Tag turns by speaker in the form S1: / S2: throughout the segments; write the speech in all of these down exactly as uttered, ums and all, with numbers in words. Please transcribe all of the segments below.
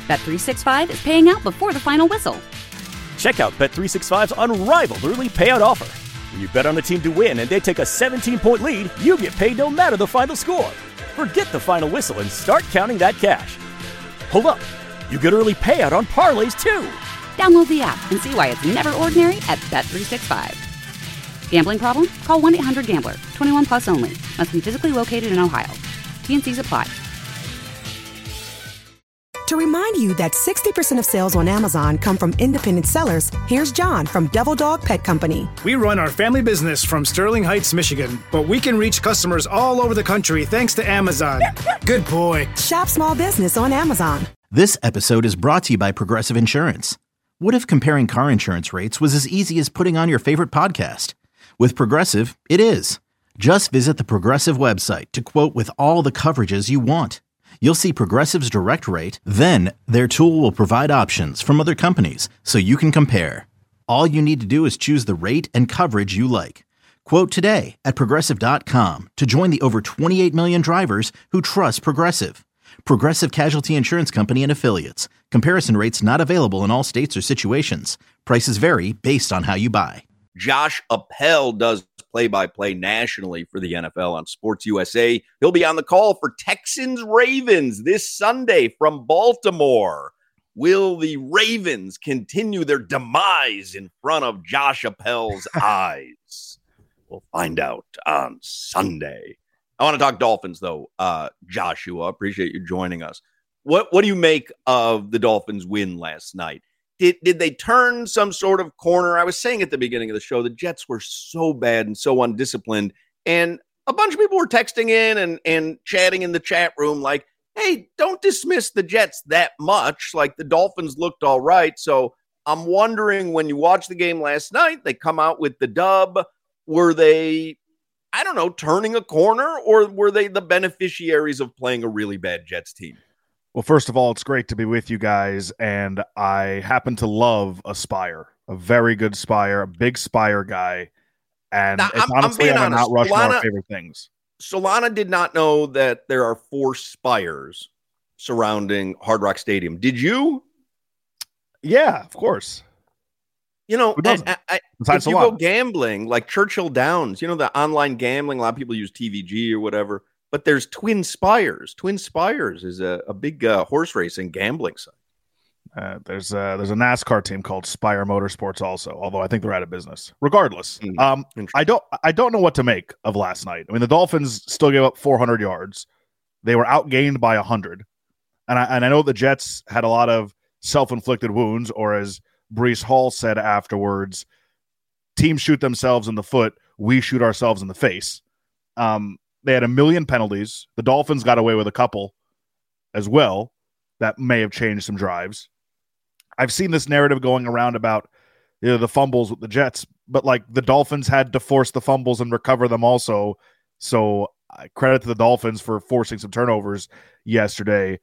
S1: Bet three sixty-five is paying out before the final whistle.
S2: Check out Bet three sixty-five's unrivaled early payout offer. When you bet on a team to win and they take a seventeen-point lead, you get paid no matter the final score. Forget the final whistle and start counting that cash. Hold up. You get early payout on parlays, too.
S1: Download the app and see why it's never ordinary at Bet three sixty-five. Gambling problem? Call one eight hundred gambler. twenty-one plus only. Must be physically located in Ohio. T N Cs apply.
S3: To remind you that sixty percent of sales on Amazon come from independent sellers, here's John from Devil Dog Pet Company.
S4: We run our family business from Sterling Heights, Michigan, but we can reach customers all over the country thanks to Amazon. Good boy.
S3: Shop small business on Amazon.
S5: This episode is brought to you by Progressive Insurance. What if comparing car insurance rates was as easy as putting on your favorite podcast? With Progressive, it is. Just visit the Progressive website to quote with all the coverages you want. You'll see Progressive's direct rate, then their tool will provide options from other companies so you can compare. All you need to do is choose the rate and coverage you like. Quote today at Progressive dot com to join the over twenty-eight million drivers who trust Progressive. Progressive Casualty Insurance Company and Affiliates. Comparison rates not available in all states or situations. Prices vary based on how you buy.
S6: Josh Appel does play-by-play nationally for the N F L on Sports U S A. He'll be on the call for Texans-Ravens this Sunday from Baltimore. Will the Ravens continue their demise in front of Josh Appel's eyes? We'll find out on Sunday. I want to talk Dolphins, though. Uh, Joshua, appreciate you joining us. What what do you make of the Dolphins' win last night? Did did they turn some sort of corner? I was saying at the beginning of the show, the Jets were so bad and so undisciplined. And a bunch of people were texting in and, and chatting in the chat room like, hey, don't dismiss the Jets that much. Like, the Dolphins looked all right. So I'm wondering, when you watch the game last night, they come out with the dub. Were they, I don't know, turning a corner, or were they the beneficiaries of playing a really bad Jets team?
S7: Well, first of all, it's great to be with you guys, and I happen to love a Spire, a very good Spire, a big Spire guy, and
S6: now,
S7: it's
S6: I'm,
S7: honestly
S6: I'm
S7: on Mount Rushmore
S6: Solana,
S7: favorite things.
S6: Solana did not know that there are four spires surrounding Hard Rock Stadium. Did you?
S7: Yeah, of course.
S6: You know, I, I, I, if you
S7: Solana.
S6: go gambling, like Churchill Downs, you know, the online gambling, a lot of people use T V G or whatever. But there's Twin Spires. Twin Spires is a, a big uh, horse racing gambling site.
S7: Uh, there's a, there's a NASCAR team called Spire Motorsports also, although I think they're out of business. Regardless, mm, um, I don't I don't know what to make of last night. I mean, the Dolphins still gave up four hundred yards. They were outgained by one hundred. And I, and I know the Jets had a lot of self-inflicted wounds, or as Breece Hall said afterwards, teams shoot themselves in the foot, we shoot ourselves in the face. Um They had a million penalties. The Dolphins got away with a couple as well that may have changed some drives. I've seen this narrative going around about, you know, the fumbles with the Jets, but like the Dolphins had to force the fumbles and recover them also. So uh, credit to the Dolphins for forcing some turnovers yesterday.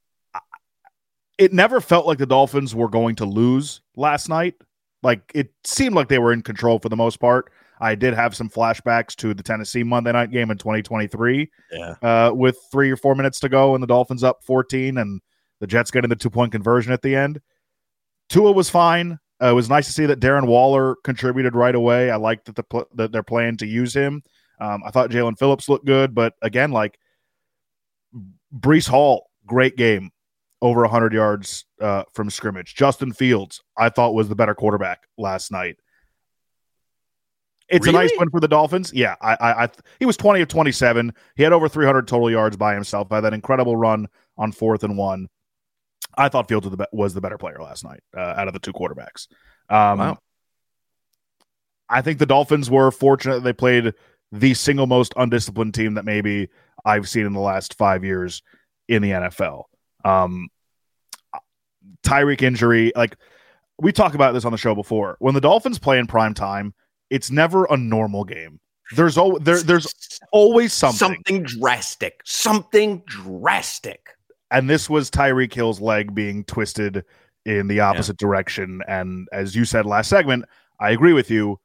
S7: It never felt like the Dolphins were going to lose last night. Like, it seemed like they were in control for the most part. I did have some flashbacks to the Tennessee Monday night game in twenty twenty-three
S6: yeah.
S7: uh, with three or four minutes to go and the Dolphins up fourteen and the Jets getting the two-point conversion at the end. Tua was fine. Uh, it was nice to see that Darren Waller contributed right away. I liked that, the pl- that they're planning to use him. Um, I thought Jalen Phillips looked good, but again, like Breece Hall, great game, over one hundred yards uh, from scrimmage. Justin Fields, I thought was the better quarterback last night. It's really? a nice win for the Dolphins. Yeah, I, I, I, he was twenty of twenty-seven. He had over three hundred total yards by himself by that incredible run on fourth and one. I thought Fields was the, be- was the better player last night uh, out of the two quarterbacks. Um,
S6: wow.
S7: I think the Dolphins were fortunate that they played the single most undisciplined team that maybe I've seen in the last five years in the N F L. Um, Tyreek injury, like we talked about this on the show before. When the Dolphins play in prime time, it's never a normal game. There's al- there, there's always something.
S6: Something drastic. Something drastic.
S7: And this was Tyreek Hill's leg being twisted in the opposite yeah. direction. And as you said last segment, I agree with you,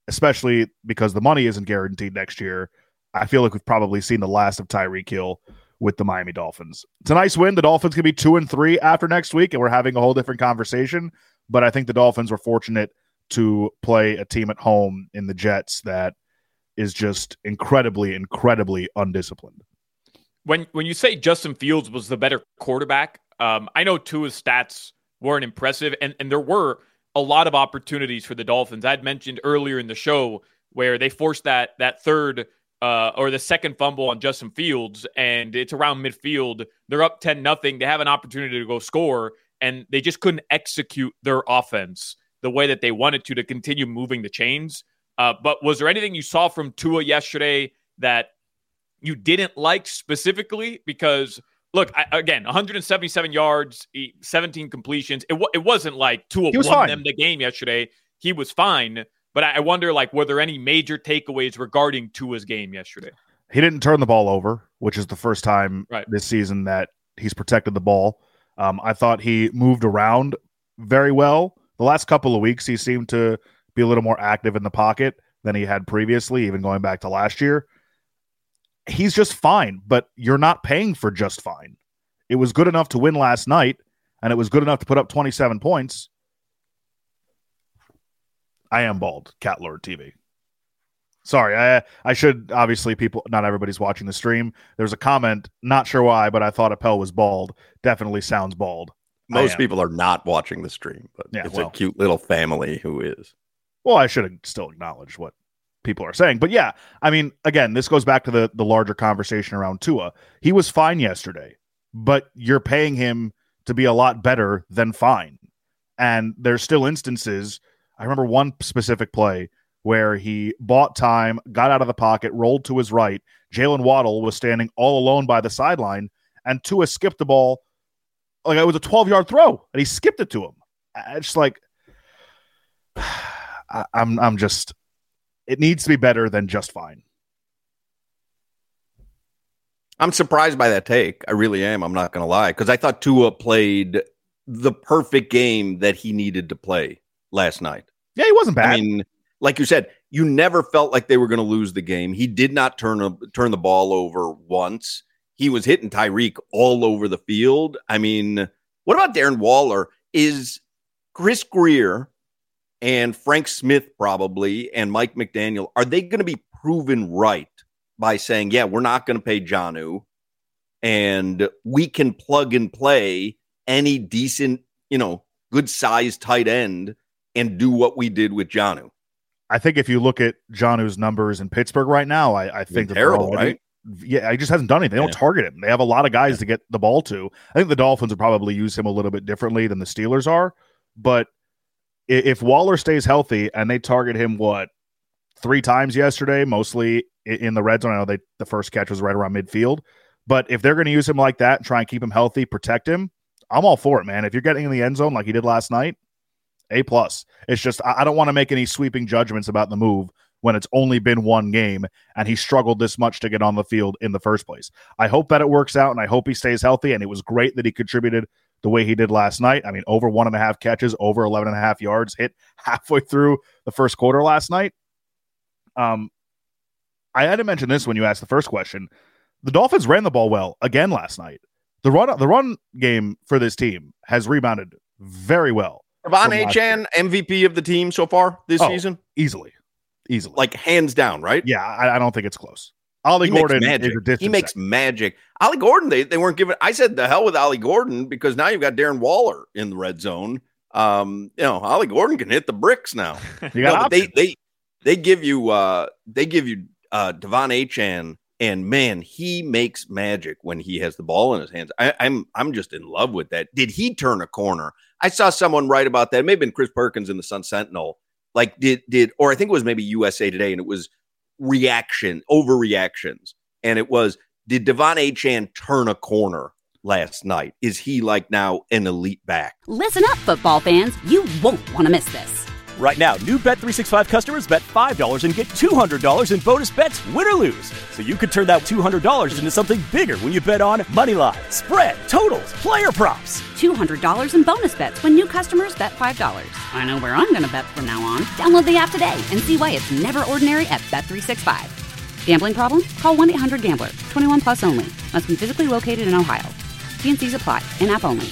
S7: especially because the money isn't guaranteed next year. I feel like we've probably seen the last of Tyreek Hill with the Miami Dolphins. It's a nice win. The Dolphins can be two and three after next week, and we're having a whole different conversation. But I think the Dolphins were fortunate to play a team at home in the Jets that is just incredibly, incredibly undisciplined.
S8: When when you say Justin Fields was the better quarterback, um, I know Tua's stats weren't impressive, and, and there were a lot of opportunities for the Dolphins. I'd mentioned earlier in the show where they forced that that third uh, or the second fumble on Justin Fields, and it's around midfield. They're up ten nothing. They have an opportunity to go score, and they just couldn't execute their offense the way that they wanted to to continue moving the chains. Uh, but was there anything you saw from Tua yesterday that you didn't like specifically? Because, look, I, again, one hundred seventy-seven yards, seventeen completions. It, w- it wasn't like Tua won
S7: fine.
S8: them the game yesterday. He was fine. But I wonder, like, were there any major takeaways regarding Tua's game yesterday?
S7: He didn't turn the ball over, which is the first time
S8: right.
S7: this season that he's protected the ball. Um, I thought he moved around very well. The last couple of weeks, he seemed to be a little more active in the pocket than he had previously, even going back to last year. He's just fine, but you're not paying for just fine. It was good enough to win last night, and it was good enough to put up twenty-seven points. I am bald. Cat Lord T V. Sorry, I I should, obviously, people, not everybody's watching the stream. There's a comment, not sure why, but I thought Appel was bald. Definitely sounds bald.
S6: Most people are not watching the stream, but yeah, it's well, a cute little family who is.
S7: Well, I should still acknowledge what people are saying. But yeah, I mean, again, this goes back to the, the larger conversation around Tua. He was fine yesterday, but you're paying him to be a lot better than fine. And there's still instances. I remember one specific play where he bought time, got out of the pocket, rolled to his right. Jalen Waddle was standing all alone by the sideline, and Tua skipped the ball. Like, it was a twelve-yard throw, and he skipped it to him. It's just like, I, I'm, I'm just, it needs to be better than just fine.
S6: I'm surprised by that take. I really am. I'm not going to lie, because I thought Tua played the perfect game that he needed to play last night.
S7: Yeah, he wasn't bad.
S6: I mean, like you said, you never felt like they were going to lose the game. He did not turn a, turn the ball over once. He was hitting Tyreek all over the field. I mean, what about Darren Waller? Is Chris Greer and Frank Smith probably and Mike McDaniel, are they going to be proven right by saying, yeah, we're not going to pay Jonnu, and we can plug and play any decent, you know, good-sized tight end and do what we did with Jonnu?
S7: I think if you look at Jonnu's numbers in Pittsburgh right now, I, I think
S6: that terrible, already, right?
S7: Yeah, he just hasn't done anything. They don't yeah. target him. They have a lot of guys yeah. to get the ball to. I think the Dolphins would probably use him a little bit differently than the Steelers are. But if Waller stays healthy and they target him, what, three times yesterday, mostly in the red zone. I know they, the first catch was right around midfield. But if they're going to use him like that and try and keep him healthy, protect him, I'm all for it, man. If you're getting in the end zone like he did last night, A plus. It's just, I don't want to make any sweeping judgments about the move when it's only been one game and he struggled this much to get on the field in the first place. I hope that it works out, and I hope he stays healthy, and it was great that he contributed the way he did last night. I mean, over one and a half catches, over eleven and a half yards, hit halfway through the first quarter last night. Um, I had to mention this when you asked the first question. The Dolphins ran the ball well again last night. The run, the run game for this team has rebounded very well.
S6: Devon Achane, M V P of the team so far this
S7: oh,
S6: season?
S7: Easily. Easily.
S6: Like, hands down, right?
S7: Yeah, I, I don't think it's close. Ollie
S6: he
S7: Gordon
S6: makes
S7: is a distant
S6: He makes
S7: second.
S6: magic. Ollie Gordon, they, they weren't giving – I said the hell with Ollie Gordon because now you've got Darren Waller in the red zone. Um, you know, Ollie Gordon can hit the bricks now.
S7: You got
S6: no, but they, they, they give you uh, they give you uh, Devon Achane, and, man, he makes magic when he has the ball in his hands. I, I'm I'm just in love with that. Did he turn a corner? I saw someone write about that. It may have been Chris Perkins in the Sun Sentinel. Like, did, did, or I think it was maybe U S A Today, and it was reaction, overreactions. And it was, did Devon Achane turn a corner last night? Is he like now an elite back?
S1: Listen up, football fans. You won't want to miss this.
S2: Right now, new Bet three sixty-five customers bet five dollars and get two hundred dollars in bonus bets, win or lose. So you could turn that two hundred dollars into something bigger when you bet on moneyline, spread, totals, player props.
S1: two hundred dollars in bonus bets when new customers bet five dollars. I know where I'm going to bet from now on. Download the app today and see why it's never ordinary at Bet three sixty-five. Gambling problem? Call one eight hundred gambler. twenty-one plus only. Must be physically located in Ohio. T N Cs apply. In-app only.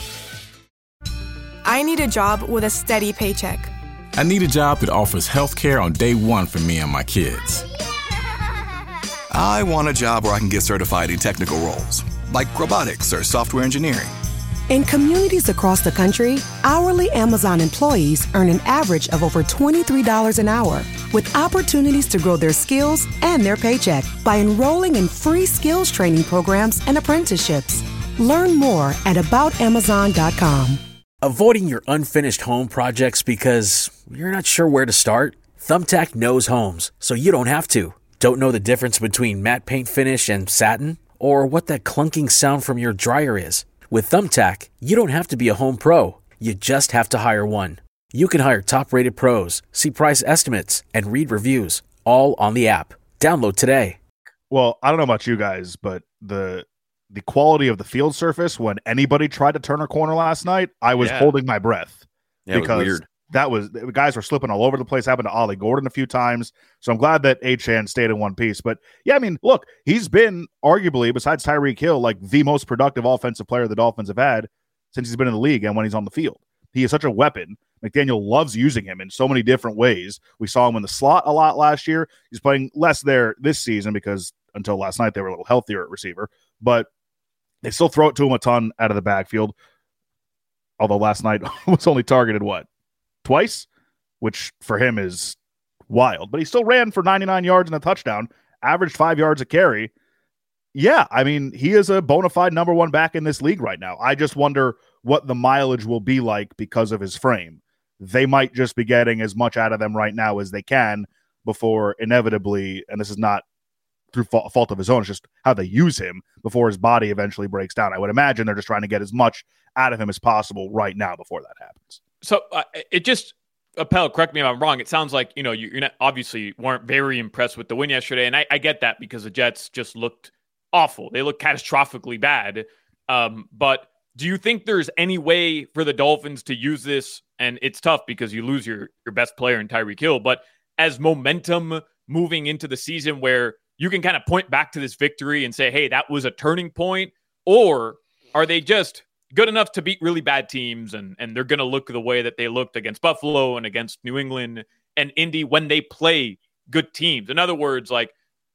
S9: I need a job with a steady paycheck.
S10: I need a job that offers health care on day one for me and my kids.
S11: I want a job where I can get certified in technical roles, like robotics or software engineering.
S3: In communities across the country, hourly Amazon employees earn an average of over twenty-three dollars an hour, with opportunities to grow their skills and their paycheck by enrolling in free skills training programs and apprenticeships. Learn more at about amazon dot com.
S12: Avoiding your unfinished home projects because you're not sure where to start? Thumbtack knows homes, so you don't have to. Don't know the difference between matte paint finish and satin? Or what that clunking sound from your dryer is? With Thumbtack, you don't have to be a home pro. You just have to hire one. You can hire top-rated pros, see price estimates, and read reviews, all on the app. Download today.
S7: Well, I don't know about you guys, but the the quality of the field surface when anybody tried to turn a corner last night, I was yeah. holding my breath.
S6: Yeah,
S7: because
S6: it was weird.
S7: That was the guys were slipping all over the place. Happened to Ollie Gordon a few times. So I'm glad that Achane stayed in one piece. But yeah, I mean, look, he's been arguably, besides Tyreek Hill, like the most productive offensive player the Dolphins have had since he's been in the league and when he's on the field. He is such a weapon. McDaniel loves using him in so many different ways. We saw him in the slot a lot last year. He's playing less there this season because until last night they were a little healthier at receiver. But they still throw it to him a ton out of the backfield. Although last night was only targeted, what, twice? Which for him is wild. But he still ran for ninety-nine yards and a touchdown, averaged five yards a carry. Yeah, I mean, he is a bona fide number one back in this league right now. I just wonder what the mileage will be like because of his frame. They might just be getting as much out of them right now as they can before inevitably, and this is not through fa- fault of his own, it's just how they use him before his body eventually breaks down. I would imagine they're just trying to get as much out of him as possible right now before that happens.
S8: So uh, it just, Appel, correct me if I'm wrong. It sounds like, you know, you're not, obviously weren't very impressed with the win yesterday. And I, I get that because the Jets just looked awful. They looked catastrophically bad. Um, but do you think there's any way for the Dolphins to use this? And it's tough because you lose your, your best player in Tyreek Hill, but as momentum moving into the season where you can kind of point back to this victory and say, hey, that was a turning point? Or are they just good enough to beat really bad teams and, and they're going to look the way that they looked against Buffalo and against New England and Indy when they play good teams? In other words, like,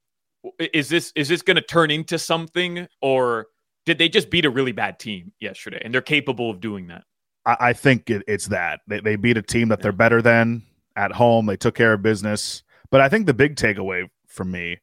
S8: is this is this going to turn into something, or did they just beat a really bad team yesterday and they're capable of doing that?
S7: I, I think it, it's that. They, they beat a team that they're better than at home. They took care of business. But I think the big takeaway from me,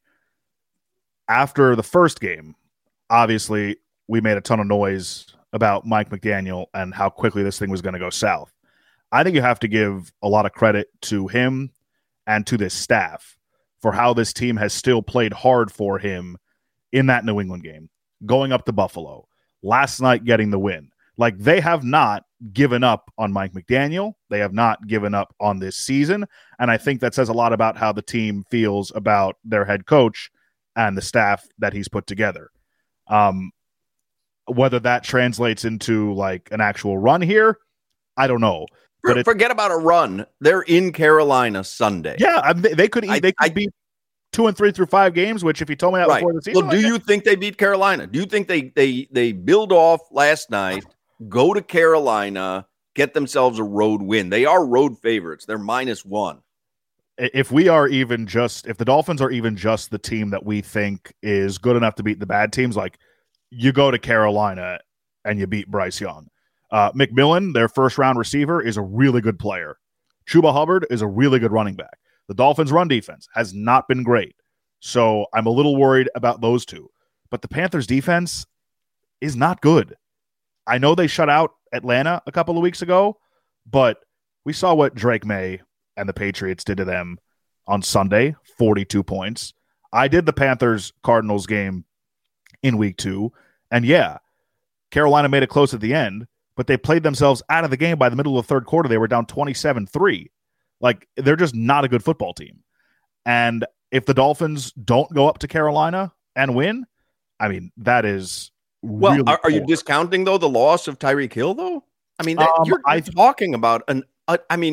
S7: after the first game, obviously we made a ton of noise about Mike McDaniel and how quickly this thing was going to go south. I think you have to give a lot of credit to him and to this staff for how this team has still played hard for him in that New England game, going up to Buffalo, last night getting the win. Like, they have not given up on Mike McDaniel. They have not given up on this season. And I think that says a lot about how the team feels about their head coach and the staff that he's put together. Um, whether that translates into like an actual run here, I don't know. But
S6: forget about a run. They're in Carolina Sunday.
S7: Yeah, I mean, they could I, they could I, beat two and three through five games. Which, if you told me that right. before the season,
S6: well, do you think they beat Carolina? Do you think they they they build off last night, go to Carolina, get themselves a road win? They are road favorites. They're minus one.
S7: If we are even just if the Dolphins are even just the team that we think is good enough to beat the bad teams, like, you go to Carolina and you beat Bryce Young. Uh, McMillan, their first-round receiver, is a really good player. Chuba Hubbard is a really good running back. The Dolphins' run defense has not been great, so I'm a little worried about those two. But the Panthers' defense is not good. I know they shut out Atlanta a couple of weeks ago, but we saw what Drake May and the Patriots did to them on Sunday, forty-two points. I did the Panthers-Cardinals game in week two, and yeah, Carolina made it close at the end, but they played themselves out of the game by the middle of the third quarter. They were down twenty-seven three. Like, they're just not a good football team. And if the Dolphins don't go up to Carolina and win, I mean, that is
S6: well,
S7: really
S6: are, are you discounting, though, the loss of Tyreek Hill, though? I mean, that,
S7: um,
S6: you're,
S7: I,
S6: you're talking about an, uh, I mean,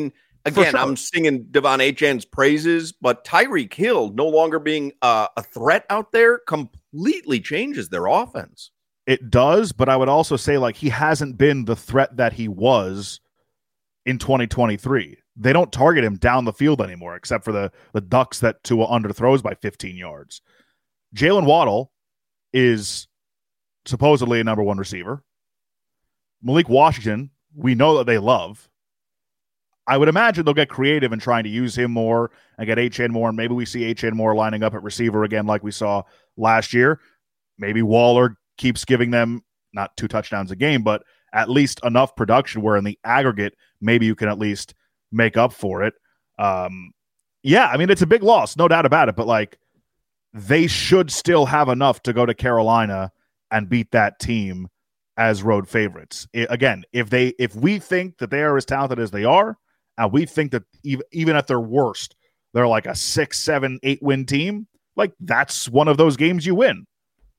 S6: again,
S7: sure.
S6: I'm singing Devon Achane's praises, but Tyreek Hill no longer being uh, a threat out there completely changes their offense.
S7: It does, but I would also say like he hasn't been the threat that he was in twenty twenty-three. They don't target him down the field anymore, except for the, the ducks that Tua underthrows by fifteen yards. Jalen Waddle is supposedly a number one receiver. Malik Washington, we know that they love. I would imagine they'll get creative in trying to use him more and get Achane more, and maybe we see Achane more lining up at receiver again like we saw last year. Maybe Waller keeps giving them not two touchdowns a game, but at least enough production where in the aggregate, maybe you can at least make up for it. Um, yeah, I mean, it's a big loss, no doubt about it, but like they should still have enough to go to Carolina and beat that team as road favorites. It, again, if they if we think that they are as talented as they are, and we think that even, even at their worst, they're like a six, seven, eight win team, like that's one of those games you win.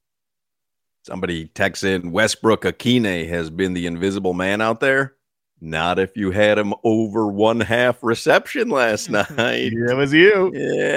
S6: Somebody texts in, Westbrook Akine has been the invisible man out there. Not if you had him over one half reception last night.
S7: It was you.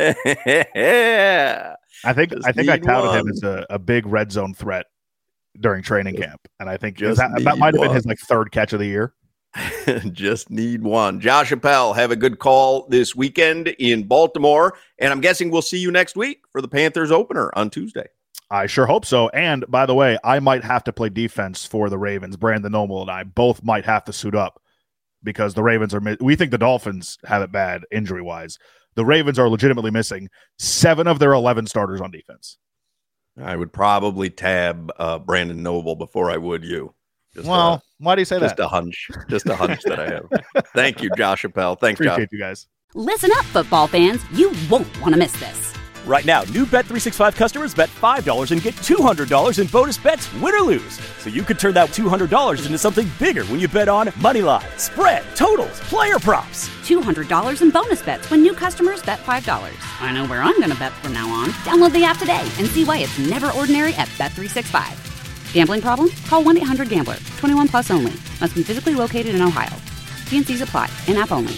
S6: Yeah.
S7: I think
S6: Just
S7: I think I touted
S6: one.
S7: him as a, a big red zone threat during training camp. And I think
S6: Just
S7: that, that might have been
S6: one.
S7: his like third catch of the year.
S6: Just need one. Josh Appel, have a good call this weekend in Baltimore. And I'm guessing we'll see you next week for the Panthers opener on Tuesday.
S7: I sure hope so. And by the way, I might have to play defense for the Ravens. Brandon Noble and I both might have to suit up because the Ravens are, we think the Dolphins have it bad injury wise. The Ravens are legitimately missing seven of their eleven starters on defense.
S6: I would probably tab uh, Brandon Noble before I would you. Just
S7: well,
S6: a,
S7: why do you say
S6: just
S7: that?
S6: Just a hunch. Just a hunch that I have. Thank you, Josh Appel. Thanks,
S7: Appreciate
S6: Josh.
S7: you guys.
S1: Listen up, football fans. You won't want to miss this.
S2: Right now, new Bet three sixty-five customers bet five dollars and get two hundred dollars in bonus bets, win or lose. So you could turn that two hundred dollars into something bigger when you bet on money line, spread, totals, player props.
S1: two hundred dollars in bonus bets when new customers bet five dollars. I know where I'm going to bet from now on. Download the app today and see why it's never ordinary at Bet three sixty-five. Gambling problem? Call one eight hundred gambler. twenty-one plus only. Must be physically located in Ohio. T N Cs apply. In-app only.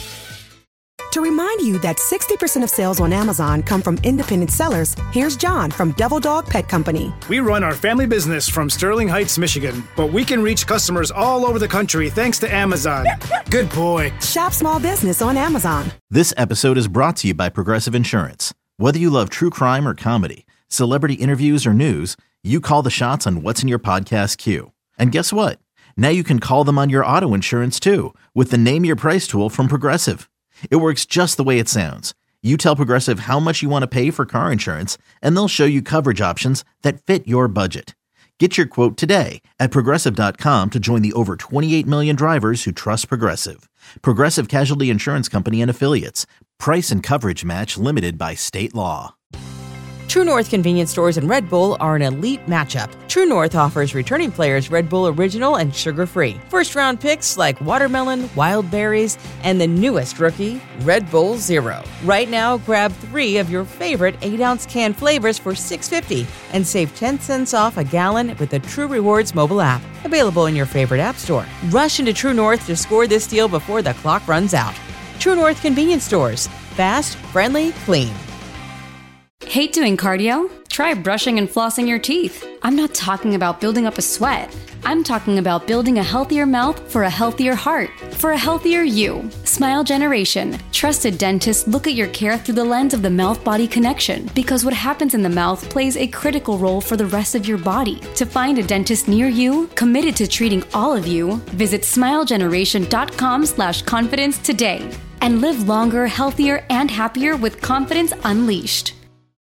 S3: To remind you that sixty percent of sales on Amazon come from independent sellers, here's John from Devil Dog Pet Company.
S4: We run our family business from Sterling Heights, Michigan, but we can reach customers all over the country thanks to Amazon. Good boy.
S3: Shop small business on Amazon.
S5: This episode is brought to you by Progressive Insurance. Whether you love true crime or comedy, celebrity interviews or news, you call the shots on what's in your podcast queue. And guess what? Now you can call them on your auto insurance too with the Name Your Price tool from Progressive. It works just the way it sounds. You tell Progressive how much you want to pay for car insurance, and they'll show you coverage options that fit your budget. Get your quote today at Progressive dot com to join the over twenty-eight million drivers who trust Progressive. Progressive Casualty Insurance Company and Affiliates. Price and coverage match limited by state law.
S13: True North convenience stores and Red Bull are an elite matchup. True North offers returning players Red Bull Original and sugar-free. First-round picks like watermelon, wild berries, and the newest rookie, Red Bull Zero. Right now, grab three of your favorite eight-ounce can flavors for six dollars and fifty cents and save ten cents off a gallon with the True Rewards mobile app. Available in your favorite app store. Rush into True North to score this deal before the clock runs out. True North convenience stores. Fast, friendly, clean.
S14: Hate doing cardio? Try brushing and flossing your teeth. I'm not talking about building up a sweat. I'm talking about building a healthier mouth for a healthier heart, for a healthier you. Smile Generation. Trusted dentists look at your care through the lens of the mouth-body connection because what happens in the mouth plays a critical role for the rest of your body. To find a dentist near you, committed to treating all of you, visit smilegeneration.com slash confidence today and live longer, healthier, and happier with confidence unleashed.